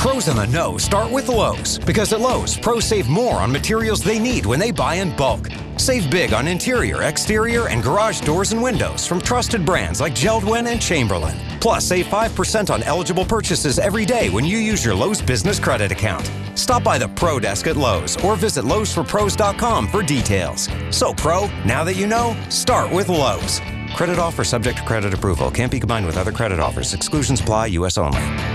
Pros in the know start with Lowe's, because at Lowe's, pros save more on materials they need when they buy in bulk. Save big on interior, exterior, and garage doors and windows from trusted brands like JELD-WEN and Chamberlain. Plus, save 5% on eligible purchases every day when you use your Lowe's Business Credit account. Stop by the Pro Desk at Lowe's or visit lowesforpros.com for details. So, Pro, now that you know, start with Lowe's. Credit offer subject to credit approval. Can't be combined with other credit offers. Exclusions apply. U.S. only.